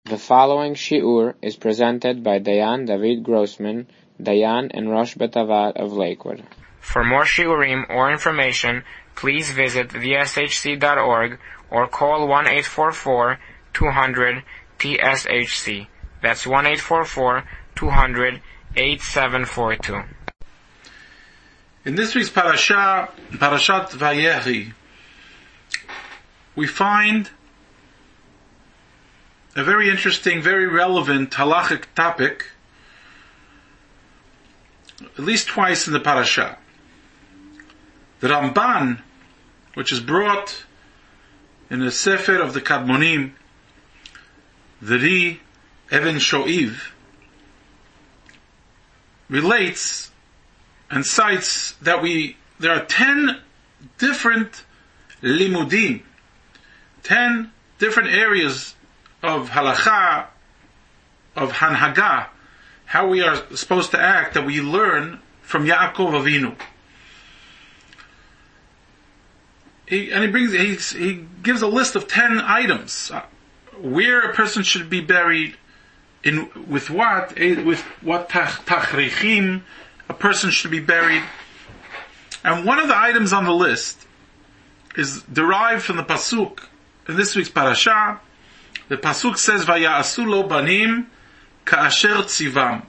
The following shiur is presented by Dayan David Grossman, Dayan and Rosh Betavat of Lakewood. For more shiurim or information, please visit theshc.org or call 1-844-200-TSHC. That's 1-844-200-8742. In this week's Parashat Vayechi, we find a very interesting, very relevant halachic topic, at least twice in the parasha. The Ramban, which is brought in the Sefer of the Kadmonim, the Ri Even Shoiv, relates and cites that there are 10 different limudim, 10 different areas of halacha, of hanhaga, how we are supposed to act, that we learn from Yaakov Avinu. He gives a list of 10 items where a person should be buried, with what tachrichim a person should be buried. And one of the items on the list is derived from the pasuk in this week's parasha. The pasuk says, "Vaya'asu lo banim ka'asher tzivam."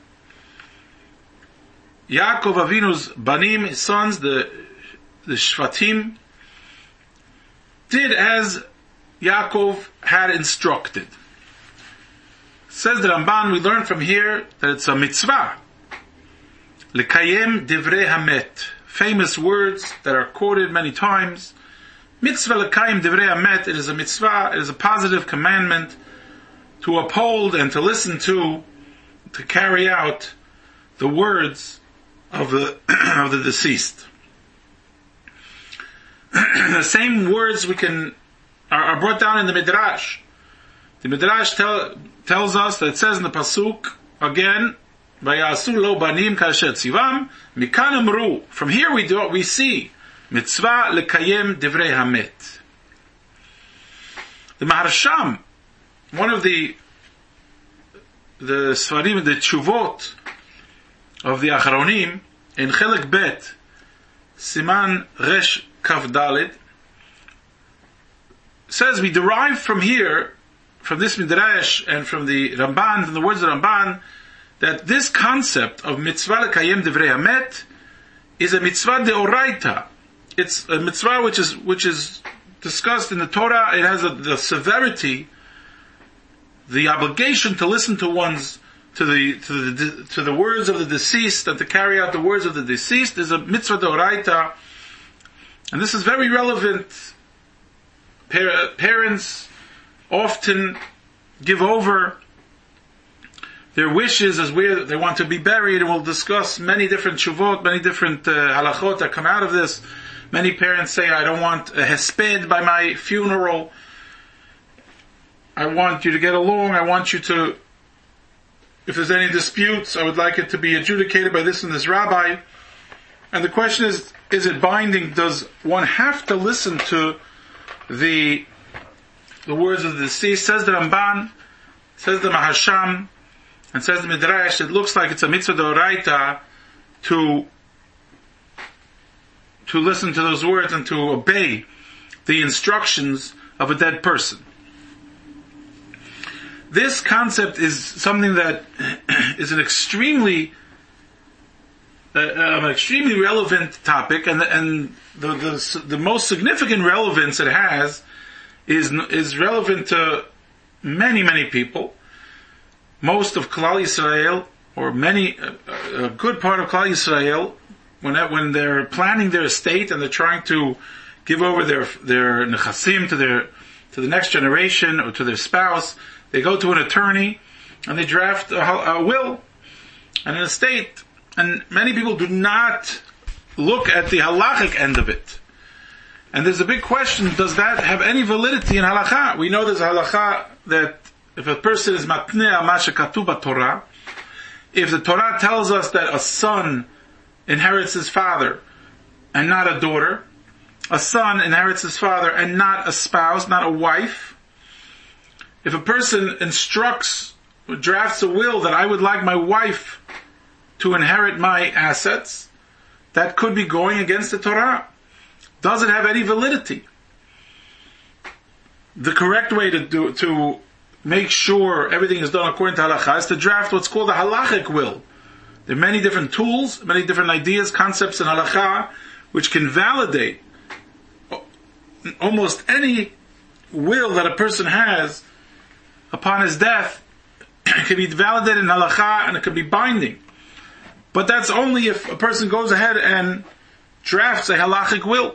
Yaakov Avinu's banim, his sons, the shvatim, did as Yaakov had instructed. Says the Ramban, we learn from here that it's a mitzvah. Lekayem divrei hamet. Famous words that are quoted many times. Mitzvah lekayem divrei hamet. It is a mitzvah, it is a positive commandment to uphold and to listen to carry out the words of the of the deceased. The same words are brought down in the Midrash. The Midrash tells us that it says in the pasuk again, "Vayasu lo banim kasher tzivam." Mikan amru. From here we see mitzvah lekayem divrei hamet. The Maharsham, one of the Sfarim, the Tshuvot of the Acharonim, in Chelek Bet, Siman Resh Kaf Dalet, says we derive from here, from this Midrash and from the Ramban, from the words of the Ramban, that this concept of mitzvah lekayem divrei hamet is a mitzvah deoraita. It's a mitzvah which is discussed in the Torah. It has the severity, the obligation to listen to the words of the deceased and to carry out the words of the deceased is a mitzvah deoraita, and this is very relevant. Parents often give over their wishes as where they want to be buried, and we'll discuss many different shuvot, many different halachot that come out of this. Many parents say, I don't want a hesped by my funeral. I want you to get along. I want you to, if there's any disputes, I would like it to be adjudicated by this and this rabbi. And the question is it binding? Does one have to listen to the words of the deceased? Says the Ramban, says the Maharsham, and says the Midrash, it looks like it's a mitzvah d'oraita to listen to those words and to obey the instructions of a dead person. This concept is something that is an extremely relevant topic, and the most significant relevance it has is relevant to many people. Most of Klal Yisrael, or a good part of Klal Yisrael, when they're planning their estate and they're trying to give over their nechasim to the next generation or to their spouse, they go to an attorney and they draft a will and an estate. And many people do not look at the halachic end of it. And there's a big question, does that have any validity in halacha? We know there's a halacha that if a person is matneh ma shekatuv b'Torah, if the Torah tells us that a son inherits his father and not a daughter, a son inherits his father and not a spouse, not a wife, if a person drafts a will that I would like my wife to inherit my assets, that could be going against the Torah. Does it have any validity? The correct way to make sure everything is done according to halakha is to draft what's called a halachic will. There are many different tools, many different ideas, concepts in halakha, which can validate almost any will that a person has upon his death. It can be validated in halakha and it can be binding. But that's only if a person goes ahead and drafts a halachic will.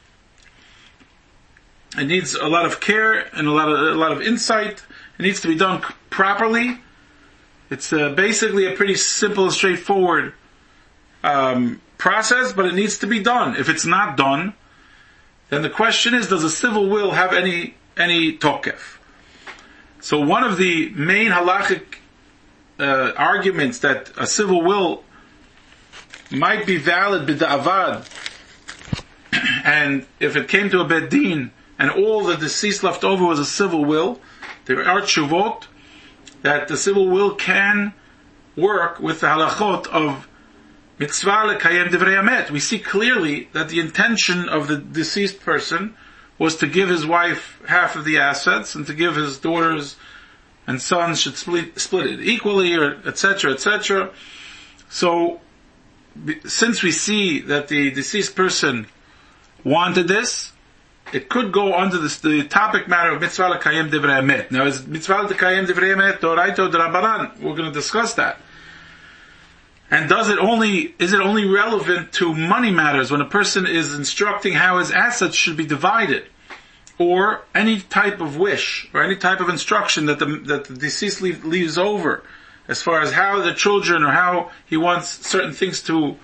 It needs a lot of care and a lot of insight. It needs to be done properly. It's basically a pretty simple and straightforward process, but it needs to be done. If it's not done, then the question is, does a civil will have any tokef? So one of the main halachic arguments that a civil will might be valid b'da'avad, and if it came to a beit din and all the deceased left over was a civil will, there are tshuvot that the civil will can work with the halachot of mitzvah lekayem divrei hamet. We see clearly that the intention of the deceased person was to give his wife half of the assets and to give his daughters and sons should split it equally, or etc., etc. So, since we see that the deceased person wanted this, it could go under the topic matter of mitzvah l'kayem divrei hamet. Now, is mitzvah l'kayem divrei hamet d'oraita or d'Rabbanan? We're going to discuss that. And is it only relevant to money matters when a person is instructing how his assets should be divided, or any type of wish or any type of instruction that the deceased leaves over, as far as how the children or how he wants certain things to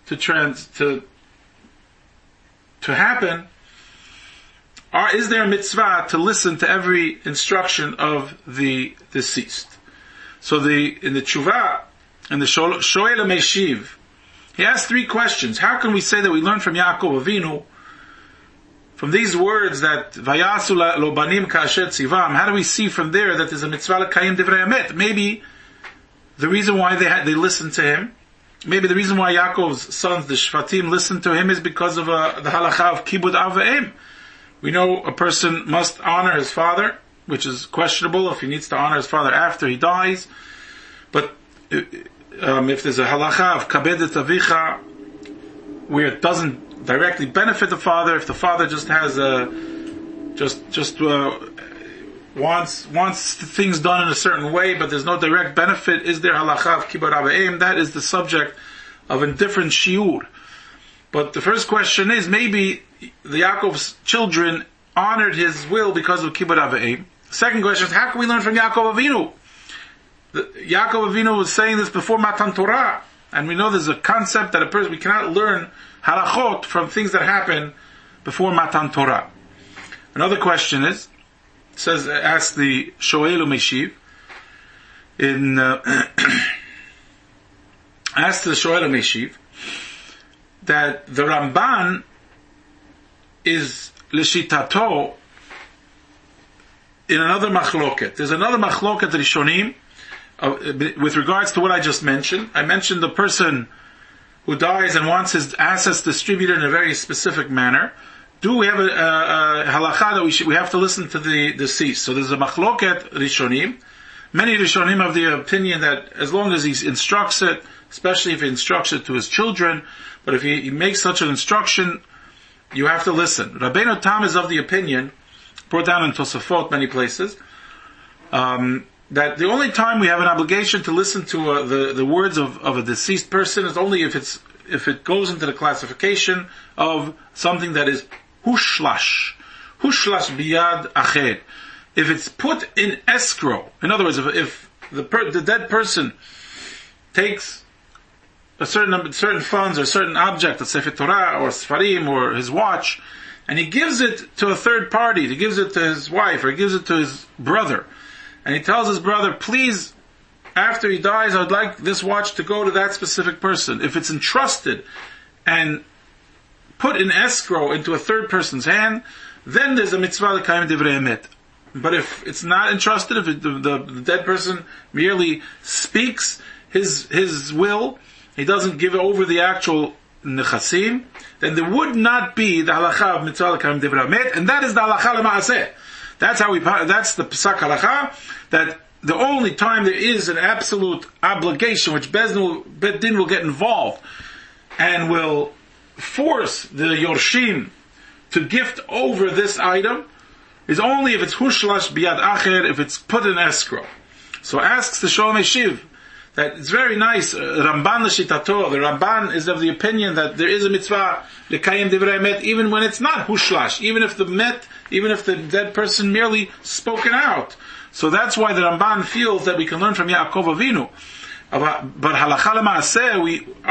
happen? Is there a mitzvah to listen to every instruction of the deceased? So in the tshuva, in the Shoel HaMeshiv, he asked 3 questions. How can we say that we learn from Yaakov Avinu, from these words that Vayasu lo banim ka'asher tzivam? How do we see from there that there's a mitzvah l'kayim divrei hamet? Maybe the reason why they listened to him, maybe the reason why Yaakov's sons, the Shvatim, listened to him is because of the halakha of kibud av v'em. We know a person must honor his father, which is questionable if he needs to honor his father after he dies. But if there's a halakha of kabedet avicha, where it doesn't directly benefit the father, if the father just has wants things done in a certain way, but there's no direct benefit, is there halakha of kibud av v'em? That is the subject of a different shiur. But the first question is, maybe the Yaakov's children honored his will because of kibud av v'em. The second question is, how can we learn from Yaakov Avinu? Yaakov Avinu was saying this before Matan Torah, and we know there's a concept that we cannot learn halachot from things that happen before Matan Torah. Another question is, asks the Shoel HaMeshiv, asks the Shoel HaMeshiv, that the Ramban is l'shitato in another machloket. There's another machloket Rishonim with regards to what I just mentioned. I mentioned the person who dies and wants his assets distributed in a very specific manner. Do we have a halakha that we have to listen to the deceased? So there's a machloket Rishonim. Many Rishonim have the opinion that as long as he instructs it, especially if he instructs it to his children, but if he makes such an instruction, you have to listen. Rabbeinu Tam is of the opinion, brought down in Tosafot many places, that the only time we have an obligation to listen to the words of a deceased person is only if it goes into the classification of something that is hushlash biyad acher. If it's put in escrow, in other words, if the dead person takes a certain funds or certain object, a Sefer Torah or Sfarim or his watch, and he gives it to a third party, he gives it to his wife or he gives it to his brother, and he tells his brother, please, after he dies, I would like this watch to go to that specific person. If it's entrusted and put in escrow into a third person's hand, then there's a mitzvah l'kayim divrei hamet. But if it's not entrusted, if the dead person merely speaks his will, he doesn't give over the actual nechasim, then there would not be the halacha of mitzvah l'kayim divrei hamet, and that is the halacha l'maaseh. That's the Pesach halacha, that the only time there is an absolute obligation, which Bet Din will get involved, and will force the Yorshim to gift over this item, is only if it's hushlash biyad acher, if it's put in escrow. So asks the Sholem Eshiv, that it's very nice, Ramban l'shitato, the Ramban is of the opinion that there is a mitzvah l'kayim divrei hamet, even when it's not hushlash, even if the dead person merely spoken out. So that's why the Ramban feels that we can learn from Yaakov Avinu. But halacha l'maaseh,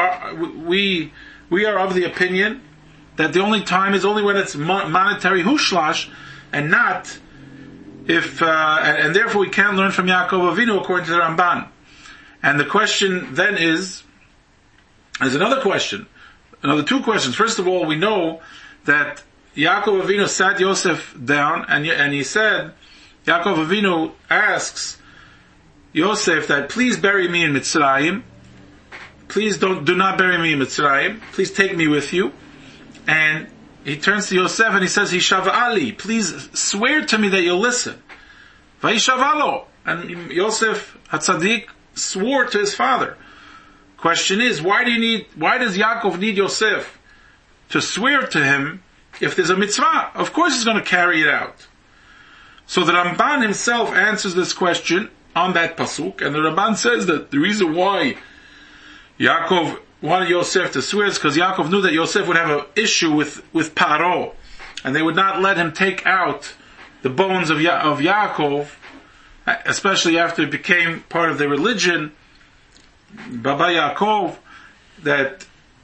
we are of the opinion that the only time is only when it's monetary hushlash, and not if, and therefore we can't learn from Yaakov Avinu according to the Ramban. And the question then there's another two questions. First of all, we know that Yaakov Avinu sat Yosef down, and he said, Yaakov Avinu asks Yosef that please bury me in Mitzrayim. Please do not bury me in Mitzrayim. Please take me with you. And he turns to Yosef and he says, Hishav Ali, please swear to me that you'll listen. Vayishavalo. And Yosef HaTzadik swore to his father. Question is, why does Yaakov need Yosef to swear to him if there's a mitzvah? Of course he's going to carry it out. So the Ramban himself answers this question on that pasuk, and the Ramban says that the reason why Yaakov wanted Yosef to swear is because Yaakov knew that Yosef would have an issue with Paro, and they would not let him take out the bones of Yaakov, especially after it became part of their religion, Baba Yaakov, that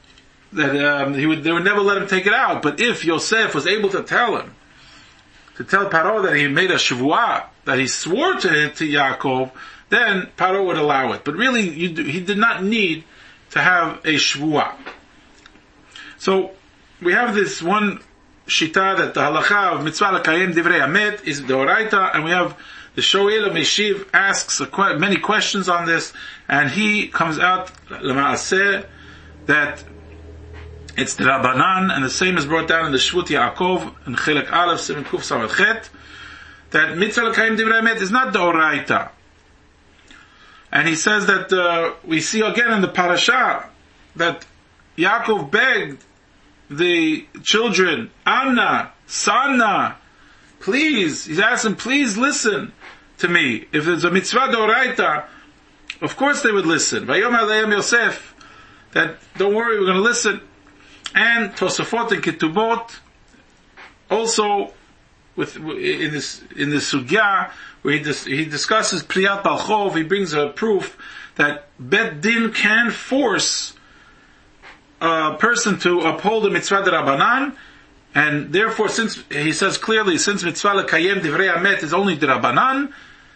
they would never let him take it out. But if Yosef was able to tell Paro that he made a shvuah, that he swore to Yaakov, then Paro would allow it. But really, he did not need to have a shvuah. So we have this one shita that the halacha of mitzvah l'kayim divrei hamet is the oraita, and we have the Shoel Meshiv asks many questions on this, and he comes out l'maaseh that it's the Rabbanan, and the same is brought down in the Shvut Yaakov in Chelek Aleph Siman Kuf Samad Chet, that mitzvah l'kayim divrei hamet is not the oraita. And he says that we see again in the parasha that Yaakov begged the children, Anna, Sanna, please, he's asking, please listen to me. If there's a mitzvah d'oraita, of course they would listen. Vayom aleim Yosef, that don't worry, we're going to listen. And Tosafot and Ketubot, also in this sugya, where he discusses Priyat Balchov, he brings a proof that Bet Din can force a person to uphold the mitzvah d'Rabbanan, and therefore, since he says clearly, since mitzvah l'kayem divrei hamet is only d'Rabbanan,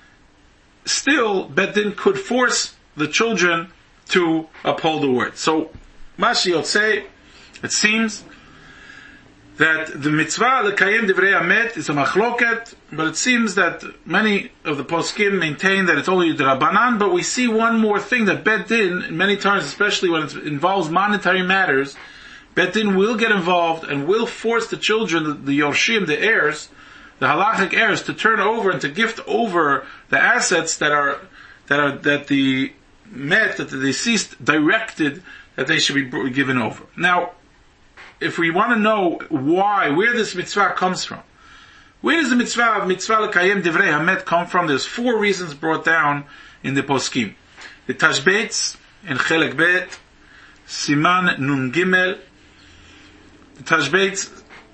still Bet Din could force the children to uphold the word. So, Mashi Yotzei, it seems that the mitzvah l'kayem divrei hamet is a machloket, but it seems that many of the poskim maintain that it's only d'Rabbanan, but we see one more thing, that Bet Din, many times, especially when it involves monetary matters, Bet Din will get involved and will force the children, the Yorshim, the heirs, the halachic heirs, to turn over and to gift over the assets that the deceased directed that they should be given over. Now, if we want to know where this mitzvah comes from, where does the mitzvah l'kayem divrei hamet come from? There's 4 reasons brought down in the poskim. The Tashbetz in Chelek Bet, Siman Nun Gimel. The Tashbetz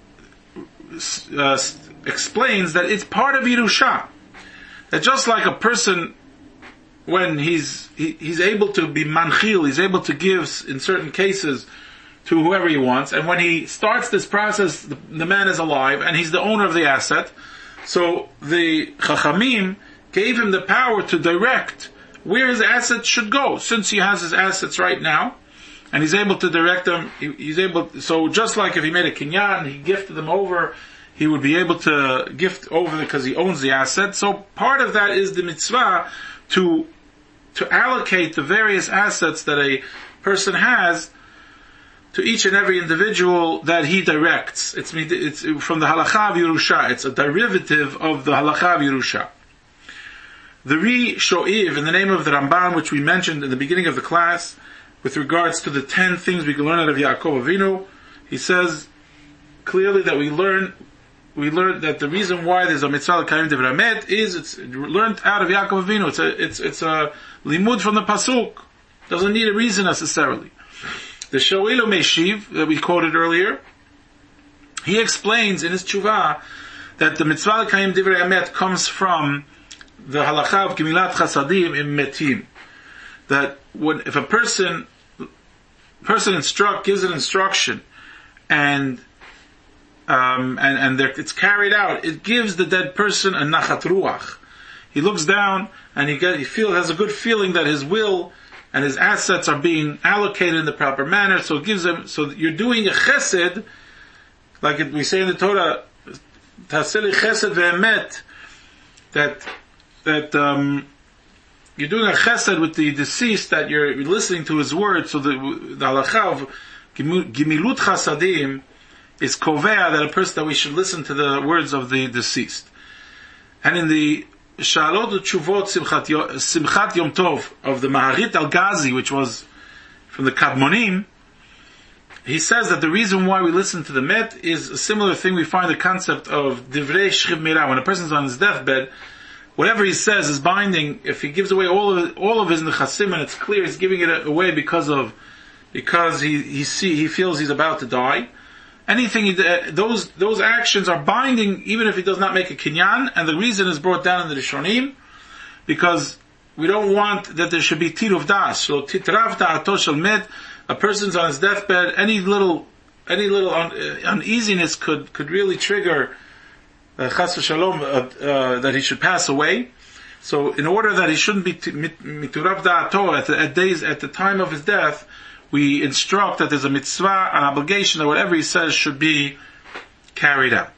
explains that it's part of Yerusha. That just like a person, when he's able to be manchil, he's able to give in certain cases to whoever he wants, and when he starts this process, the man is alive, and he's the owner of the asset, so the Chachamim gave him the power to direct where his assets should go, since he has his assets right now, and he's able to direct them, so just like if he made a kinyan, he gifted them over he would be able to gift over because he owns the asset. So part of that is the mitzvah to allocate the various assets that a person has to each and every individual that he directs. It's from the halakha of Yerusha. It's a derivative of the halakha of Yerusha. The Ri Sho'iv, in the name of the Ramban, which we mentioned in the beginning of the class, with regards to the 10 things we can learn out of Yaakov Avinu, he says clearly that we learned that the reason why there's a mitzvah l'kayim divrei hamet is it's learned out of Yaakov Avinu. It's a limud from the pasuk. Doesn't need a reason necessarily. The Sho'ilu Meshiv that we quoted earlier, he explains in his tshuva that the mitzvah l'kayim divrei hamet comes from the halakha of gemilat chasadim im metim. That if a person gives an instruction and it's carried out, it gives the dead person a nachat ruach. He looks down and he has a good feeling that his will and his assets are being allocated in the proper manner. So it gives him. So you're doing a chesed, like we say in the Torah, taseli chesed ve'emet, that you're doing a chesed with the deceased, that you're listening to his words. So the halakha of gimilut chasadim is kovea that we should listen to the words of the deceased. And in the Shalot Chuvot Simchat Yom Tov of the Maharit Al-Ghazi, which was from the Kadmonim, he says that the reason why we listen to the Met is a similar thing we find the concept of Divrei Shchiv Mirah. When a person's on his deathbed, whatever he says is binding. If he gives away all of his nechassim, and it's clear he's giving it away because he feels he's about to die. Anything those actions are binding, even if he does not make a kinyan, and the reason is brought down in the Rishonim, because we don't want that there should be tiruv das. So titrav da'ato shel met, a person's on his deathbed, any little uneasiness could really trigger chas v'shalom that he should pass away. So in order that he shouldn't be miturav da'ato at the time of his death, we instruct that there's a mitzvah, an obligation, that whatever he says should be carried out.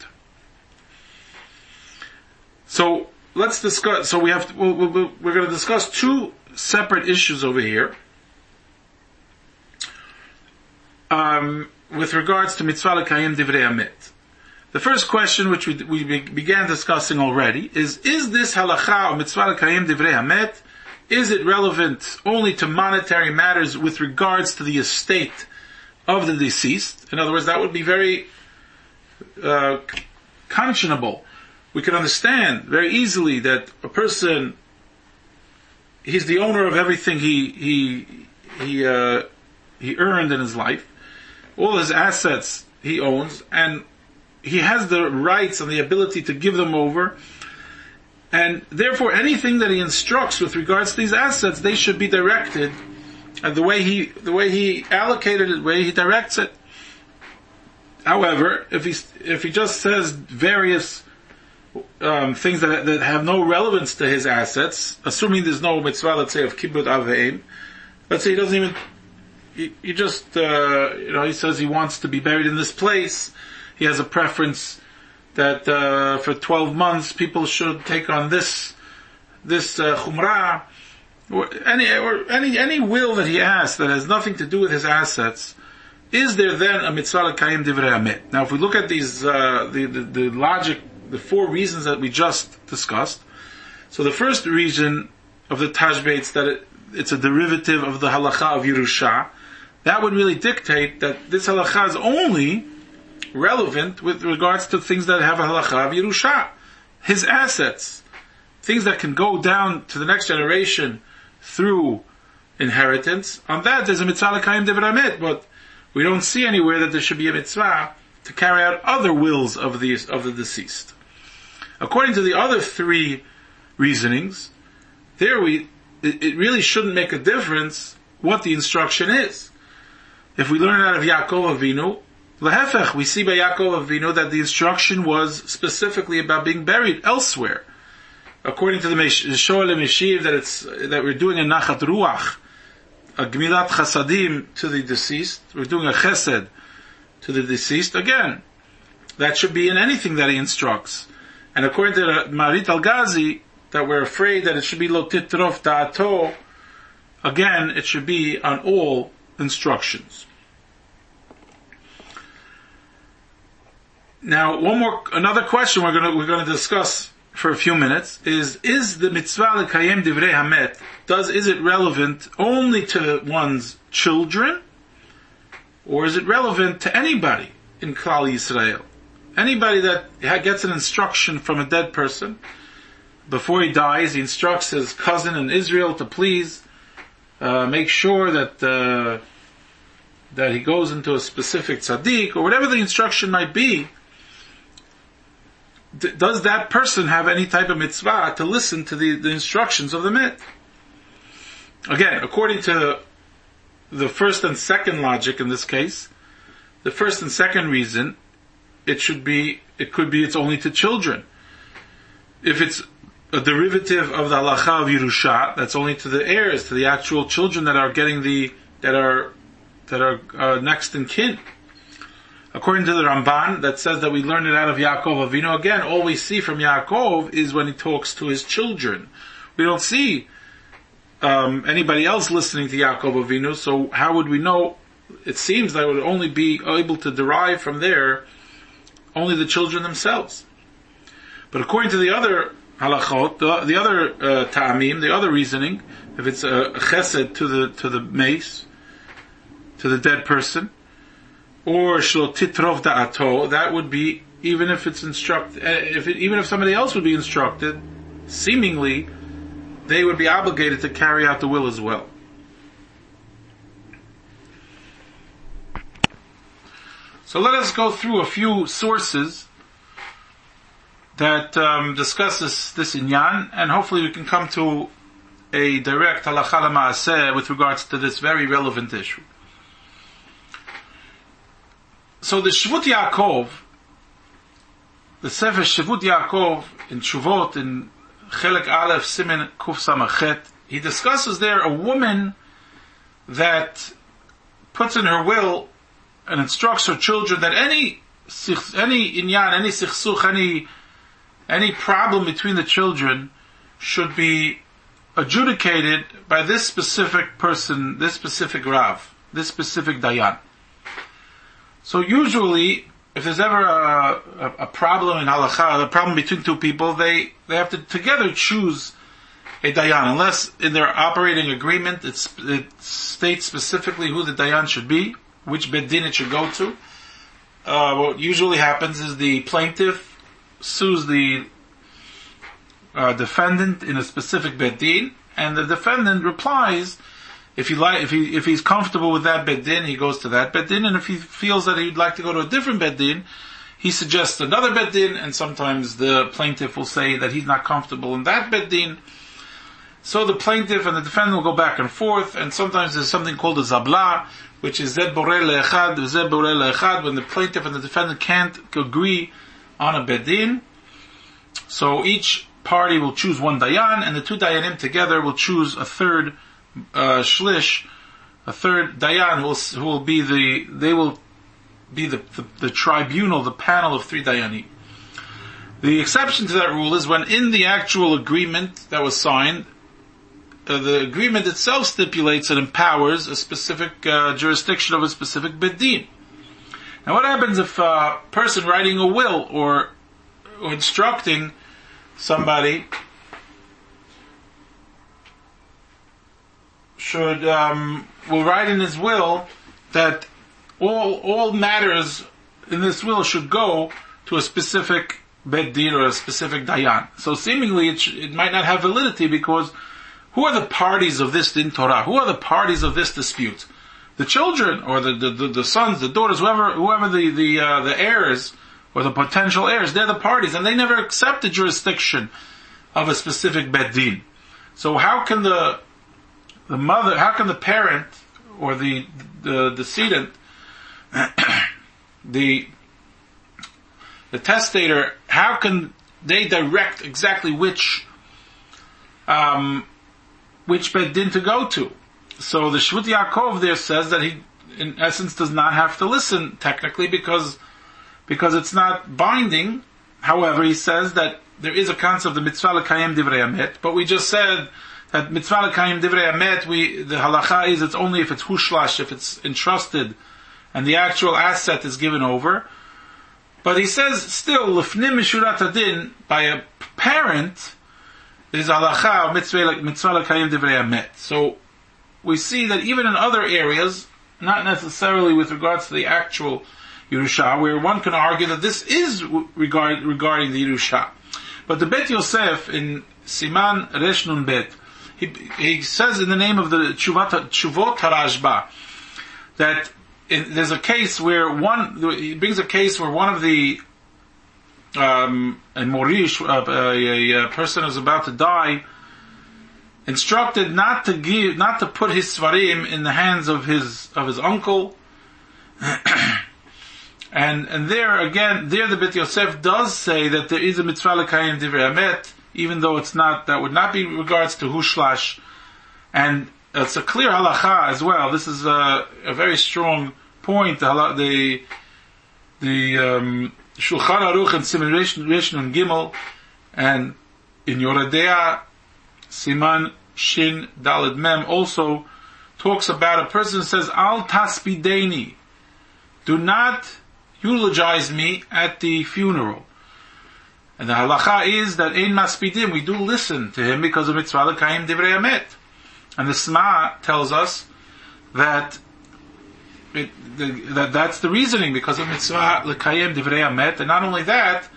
So let's discuss. So we're going to discuss two separate issues over here with regards to mitzvah l'kayim divrei hamet. The first question, which we began discussing already, is this halakha of mitzvah l'kayim divrei hamet? Is it relevant only to monetary matters with regards to the estate of the deceased? In other words, that would be very conscionable. We can understand very easily that a person, he's the owner of everything he earned in his life. All his assets he owns, and he has the rights and the ability to give them over. And therefore, anything that he instructs with regards to these assets, they should be directed the way he allocated it, the way he directs it. However, if he just says various things that have no relevance to his assets, assuming there's no mitzvah, let's say, of kibbut aveim, let's say he doesn't even, he just he says he wants to be buried in this place. He has a preference that for 12 months people should take on this chumrah, or any will that he has that has nothing to do with his assets. Is there then a mitzvah l'kayim divrei hamet? Now, if we look at these the logic, the four reasons that we just discussed. So the first reason of the Tashbetz, that it's a derivative of the halakha of Yerusha, that would really dictate that this halakha is only relevant with regards to things that have a halakha of Yerusha. His assets, things that can go down to the next generation through inheritance, on that there's a mitzvah l'kayim divrei hamet, but we don't see anywhere that there should be a mitzvah to carry out other wills of the deceased. According to the other three reasonings, it really shouldn't make a difference what the instruction is. If we learn out of Yaakov Avinu, Lehefech, we see by Yaakov Avinu that the instruction was specifically about being buried elsewhere. According to the Shoel Meshiv, that we're doing a nachat ruach, a gemilat chasadim to the deceased. We're doing a chesed to the deceased. Again, that should be in anything that he instructs. And according to the Marit Al-Ghazi, that we're afraid that it should be lo titrof da'ato, again, it should be on all instructions. Now, another question we're going to discuss for a few minutes is the mitzvah l'kayem divrei hamet, is it relevant only to one's children, or is it relevant to anybody in Klal Yisrael? Anybody that gets an instruction from a dead person, before he dies, he instructs his cousin in Israel to please make sure that he goes into a specific tzaddik, or whatever the instruction might be. Does that person have any type of mitzvah to listen to the instructions of the mit? Again, according to the first and second logic in this case, the first and second reason, it could be it's only to children. If it's a derivative of the halacha of Yerusha, that's only to the heirs, to the actual children that are next in kin. According to the Ramban, that says that we learn it out of Yaakov Avinu. Again, all we see from Yaakov is when he talks to his children. We don't see anybody else listening to Yaakov Avinu, so how would we know? It seems that it would only be able to derive from there only the children themselves. But according to the other halachot, the other ta'amim, the other reasoning, if it's a chesed to the mace, to the dead person, or shlo titrov da'ato, that would be even if it's even if somebody else would be instructed, seemingly they would be obligated to carry out the will as well. So let us go through a few sources that discuss this inyan, and hopefully we can come to a direct halacha l'maaseh with regards to this very relevant issue. So the Shvut Yaakov, the Sefer Shvut Yaakov in Shuvot, in Chelek Aleph Simen Kuf Samachet, he discusses there a woman that puts in her will and instructs her children that any inyan, any sichsuch, any problem between the children should be adjudicated by this specific person, this specific Rav, this specific Dayan. So usually, if there's ever a problem in halacha, a problem between two people, they have to together choose a dayan. Unless in their operating agreement it states specifically who the dayan should be, which bet din it should go to. What usually happens is the plaintiff sues the defendant in a specific bet din, and the defendant replies. If he's comfortable with that bet din, he goes to that bet din, and if he feels that he'd like to go to a different bet din, he suggests another bet din, and sometimes the plaintiff will say that he's not comfortable in that bet din. So the plaintiff and the defendant will go back and forth, and sometimes there's something called a zabla, which is zed boreh le'echad, zed boreh le'echad, when the plaintiff and the defendant can't agree on a bet din. So each party will choose one dayan, and the two dayanim together will choose a third shlish, a third dayan who will be the tribunal, the panel of three dayanim. The exception to that rule is when in the actual agreement that was signed, the agreement itself stipulates and empowers a specific jurisdiction of a specific bet din. Now what happens if a person writing a will or instructing somebody will write in his will that all matters in this will should go to a specific bet din or a specific dayan. So seemingly it might not have validity, because who are the parties of this din Torah? Who are the parties of this dispute? The children, or the sons, the daughters, whoever the heirs or the potential heirs, they're the parties, and they never accept the jurisdiction of a specific bet din. So how can the parent or the decedent, the testator, how can they direct exactly which bet din to go to? So the Shvut Yaakov there says that he, in essence, does not have to listen technically, because because it's not binding. However, he says that there is a concept of mitzvah l'kayim divrei hamet, but we just said that mitzvah l'kayim divrei hamet, the halacha is it's only if it's hushlash, if it's entrusted, and the actual asset is given over. But he says still, lefnim mishurat hadin, by a parent, there's halacha of mitzvah l'kayim divrei hamet. So we see that even in other areas, not necessarily with regards to the actual Yerusha, where one can argue that this is regarding the Yerusha. But the Bet Yosef in Siman Resh Nun Bet, he says in the name of the Tshuvot HaRashba that there's a case where he brings a case where one of the a Morish, a person who's about to die, instructed not to put his svarim in the hands of his uncle. And there the Bet Yosef does say that there is a mitzvah l'kayim divrei hamet, even though that would not be in regards to hushlash, and it's a clear halacha as well. This is a very strong point. The Shulchan Aruch and Siman Resh Nun Gimel, and in Yoredea Siman Shin Daled Mem also talks about a person who says, Al taspideni, do not eulogize me at the funeral. And the halacha is that ein maspidim, we do listen to him because of mitzvah l'kayim divrei hamet. And the Sma tells us that that's the reasoning, because of mitzvah l'kayim divrei hamet. And not only that,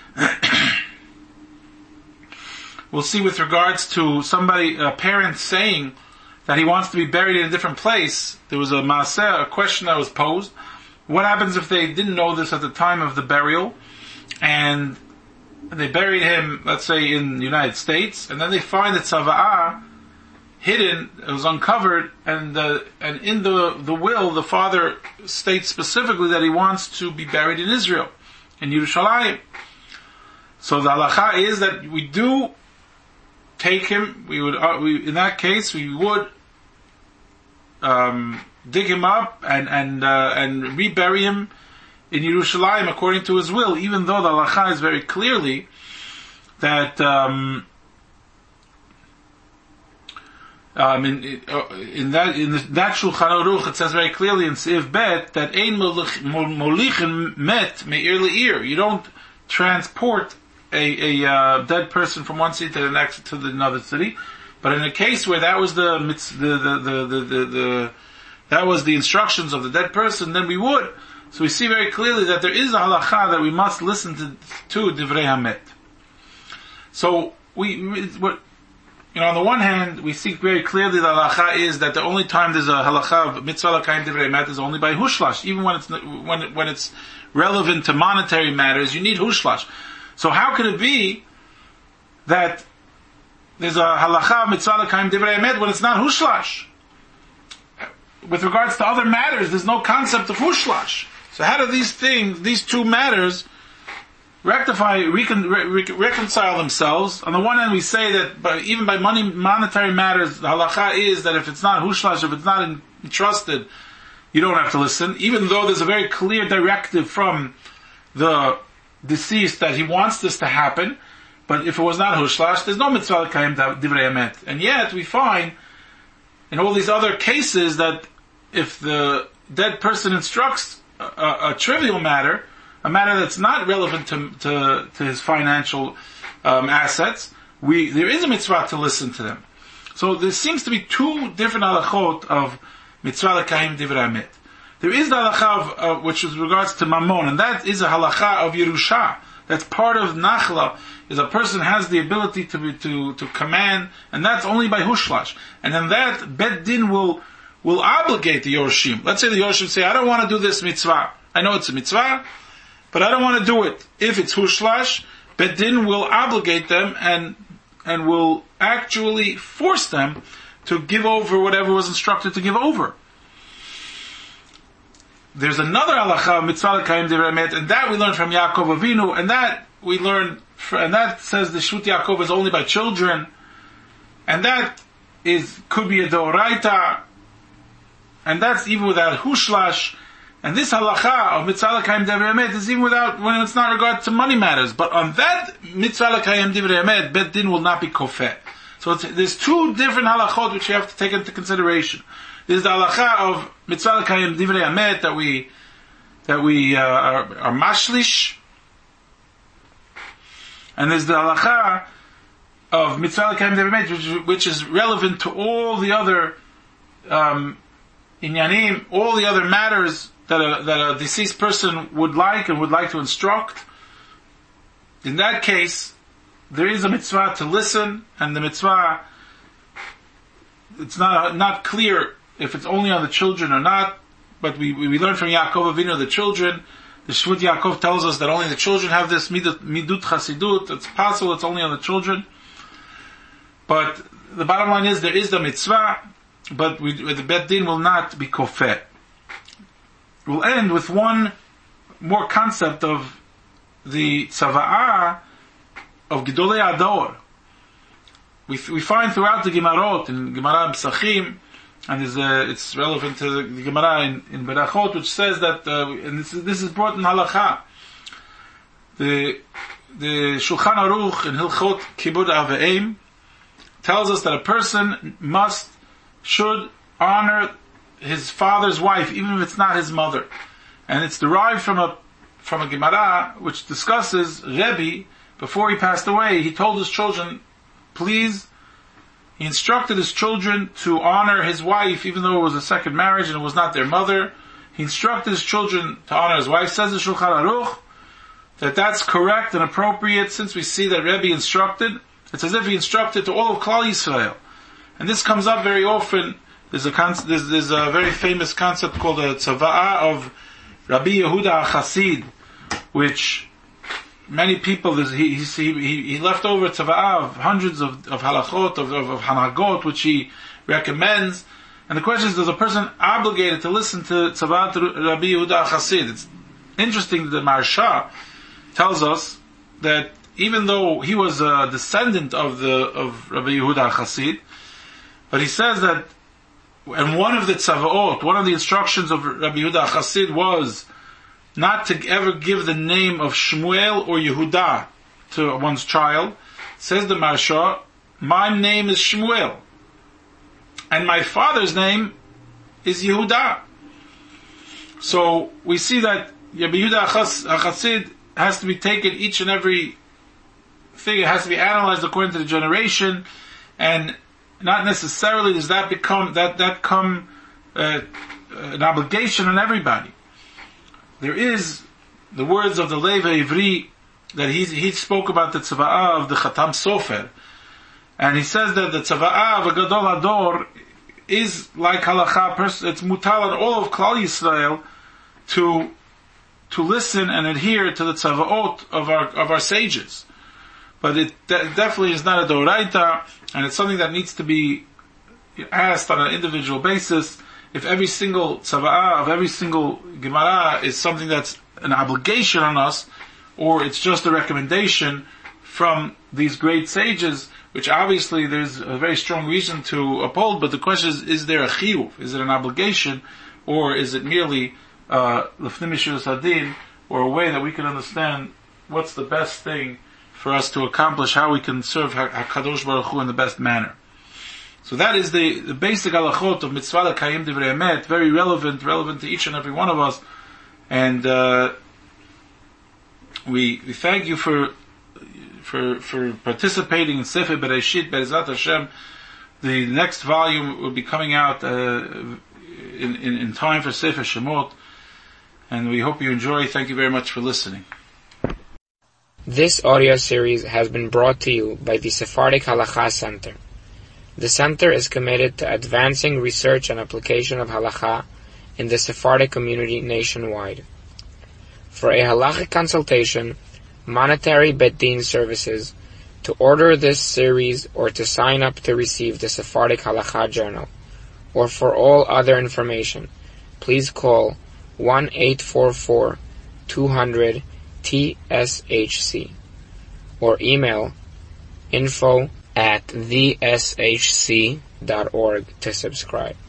we'll see with regards to a parent saying that he wants to be buried in a different place. There was a question that was posed. What happens if they didn't know this at the time of the burial, and they buried him, let's say, in the United States, and then they find that tzava'ah hidden, it was uncovered, and in the will, the father states specifically that he wants to be buried in Israel, in Yerushalayim. So the halacha is that we do take him. In that case, we would dig him up and rebury him in Yerushalayim according to his will, even though the halacha is very clearly that in that Shulchan Aruch it says very clearly in Seif Bet that ein molichin met me'ir le'ir. You don't transport a dead person from one city to the next to another city. But in a case where that was the instructions of the dead person, then we would. So we see very clearly that there is a halacha that we must listen to divrei hamet. So on the one hand, we see very clearly the halacha is that the only time there's a halacha of mitzvah l'kayim divrei hamet is only by hushlash. Even when it's relevant to monetary matters, you need hushlash. So how could it be that there's a halacha of mitzvah l'kayim divrei hamet when it's not hushlash? With regards to other matters, there's no concept of hushlash. So how do these two matters, reconcile themselves? On the one hand, we say that even by monetary matters, the halacha is that if it's not hushlash, if it's not entrusted, you don't have to listen, even though there's a very clear directive from the deceased that he wants this to happen. But if it was not hushlash, there's no mitzvah l'kayim divrei hamet. And yet we find in all these other cases that if the dead person instructs a trivial matter, a matter that's not relevant to his financial assets, there is a mitzvah to listen to them. So there seems to be two different halachot of mitzvah l'kayim divrei hamet. There is the halacha of which is regards to mammon, and that is a halacha of Yerusha. That's part of nachla, is a person has the ability to command, and that's only by hushlash. And then that Bet Din will obligate the Yorshim. Let's say the Yorshim say, I don't want to do this mitzvah. I know it's a mitzvah, but I don't want to do it. If it's hushlash, Bet Din will obligate them and will actually force them to give over whatever was instructed to give over. There's another halacha, mitzvah l'kayim divrei hamet, and that we learn from Yaakov Avinu, and that we learn, and that says the Shvut Yaakov is only by children, and that could be a deoraita, and that's even without hushlash. And this halacha of mitzvah l'kayim divrei emet is even when it's not regard to money matters. But on that mitzvah l'kayim divrei emet, Bet Din will not be kofeh. So there's two different halachot which you have to take into consideration. There's the halacha of mitzvah l'kayim divrei emet that we are mashlish, and there's the halacha of mitzvah l'kayim divrei emet, which is relevant to all the other inyanim, all the other matters that a deceased person would like to instruct. In that case, there is a mitzvah to listen, and the mitzvah, it's not clear if it's only on the children or not, but we learn from Yaakov Avinu the children. The Shvut Yaakov tells us that only the children have this midut chasidut. It's possible it's only on the children. But the bottom line is there is the mitzvah, but the Bet Din will not be kofeh. We'll end with one more concept of the tzava'ah of Gedolei Ador. We find throughout the Gemarot, in Gemara Psachim, and it's relevant to the Gemara in Berachot, which says that, and this is brought in Halacha, the Shulchan Aruch in Hilchot Kibud Aveim tells us that a person should honor his father's wife, even if it's not his mother. And it's derived from a Gemara which discusses Rebbe, before he passed away, he told his children, he instructed his children to honor his wife, even though it was a second marriage and it was not their mother. He instructed his children to honor his wife. Says the Shulchan Aruch that that's correct and appropriate, since we see that Rebbe instructed. It's as if he instructed to all of Klal Yisrael. And this comes up very often. There's a very famous concept called the tzava'ah of Rabbi Yehuda HaChassid, which many people, he left over tzava'ah of hundreds of halachot, of hanagot, which he recommends. And the question is, does a person obligated to listen to tzava'ah to Rabbi Yehuda HaChassid? It's interesting that the Maharsha tells us that even though he was a descendant of Rabbi Yehuda HaChassid, but he says that, and one of the tzava'ot, one of the instructions of Rabbi Yehuda HaChassid was not to ever give the name of Shmuel or Yehuda to one's child. Says the Maharsha, my name is Shmuel, and my father's name is Yehuda. So we see that Rabbi Yehuda HaChassid has to be taken, each and every thing, it has to be analyzed according to the generation, and not necessarily does that become an obligation on everybody. There is the words of the Lev Ivri that he spoke about the tzava'ah of the Chatam Sofer, and he says that the tzava'ah of a Gadol Ador is like halacha. It's mutal on all of Klal Yisrael to listen and adhere to the tzava'ot of our sages. But it definitely is not a doraita, and it's something that needs to be asked on an individual basis. If every single tzava'ah of every single Gemara is something that's an obligation on us, or it's just a recommendation from these great sages, which obviously there's a very strong reason to uphold, but the question is there a chiyuv? Is it an obligation, or is it merely l'fnei mishus hadin, or a way that we can understand what's the best thing for us to accomplish, how we can serve HaKadosh Baruch Hu in the best manner. So that is the basic halachot of mitzvah l'kayim divrei emet, very relevant to each and every one of us. And we thank you for participating in Sefer Bereshit, Be'ezrat Hashem. The next volume will be coming out in time for Sefer Shemot, and we hope you enjoy. Thank you very much for listening. This audio series has been brought to you by the Sephardic Halacha Center. The center is committed to advancing research and application of Halacha in the Sephardic community nationwide. For a halachic consultation, monetary Bet Din services, to order this series, or to sign up to receive the Sephardic Halacha Journal, or for all other information, please call 1-844-200-TSHC or email info@theshc.org to subscribe.